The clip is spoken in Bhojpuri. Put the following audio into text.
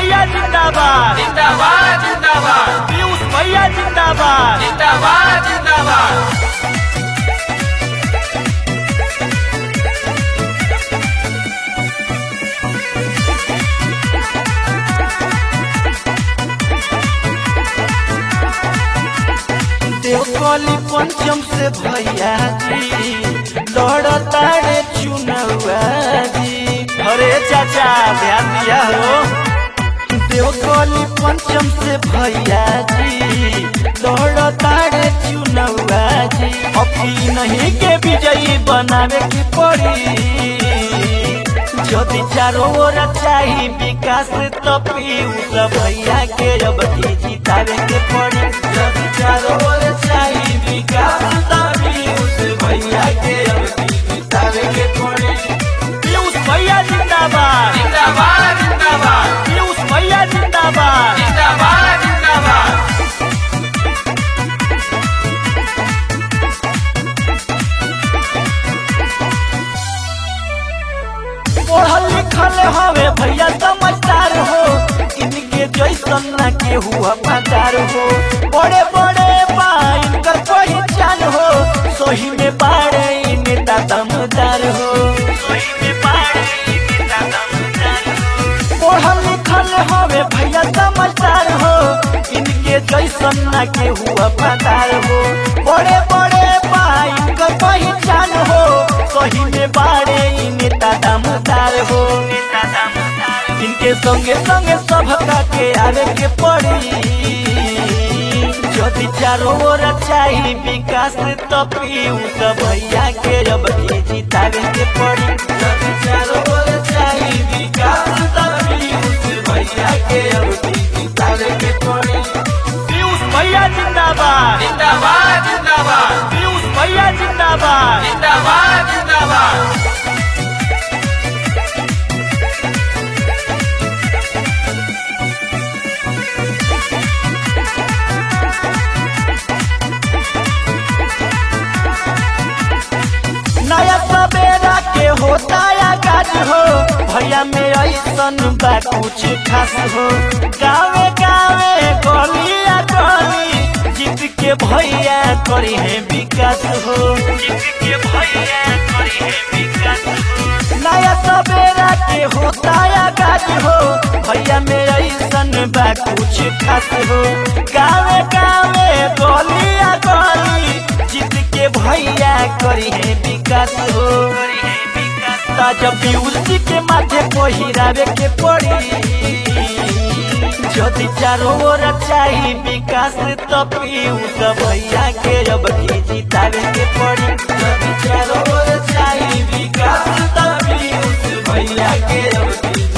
भैया जिंदाबाद जिंदाबाद जिंदाबाद पीयूष भैया जिंदाबाद जिंदाबाद जिंदाबाद। देवकली पंचम से भैया जी लड़ताड़े चुनौआ जी। अरे चाचा ध्यान दिया हो। देवकली पंचम से भैया जी लड़ताड़े चुनौआ जी। अपनी नहीं के विजयी बनावे की पड़ी। यदि चारों ओर चाही विकास तो पीयूष भैया के अब जितावे के पड़ी। यदि चारों ओर चाही विकास तो पीयूष भैया के अब जितावे के पड़ी। पीयूष भैया जिंदाबाद जिंदाबाद जिंदाबाद पीयूष भैया जिंदाबाद जिंदाबाद जिंदाबाद। पढ़ल लिखल हवे भैया समझदार हो। इनके जैसन न केहू हमादार हो। बड़े बड़े पाइन कर पहचान हो। सही में बाड़े नेता दमदार हो। पढ़ल लिखल हवे भैया समझदार हो। इनके जैसन न केहू हमादार हो। बड़े बड़े पाइन कर पहचान हो। सही में बाड़े नेता दमदार हो। इनके संगे संगे सबका के आवे के पड़ी। यदि चारों ओर चाही विकास तो पीयूष भैया के अब जितावे के पड़ी। यदि चारों ओर चाही विकास तो पीयूष भैया के अब जितावे के पड़ी। पीयूष भैया जिंदाबाद जिंदाबाद जिंदाबाद पीयूष भैया जिंदाबाद जिंदाबाद जिंदाबाद। नया सवेरा के होता आगाज हो। भैया में ऐसन बा कुछ खास हो। गावे गावे गलिया गली जीत के भैया करी है विकास हो। नया सवेरा के होता आगाज हो। भैया में ऐसन बा कुछ खास हो। गावे गावे गलिया गली जीत के भैया करी है विकास हो। ताजा पीयूष के माथे पहिरावे के पड़ी। यदि चारों ओर चाही विकास तो पीयूष भैया के अब जितावे के पड़ी। यदि चारों ओर चाही विकास तो पीयूष भैया के अब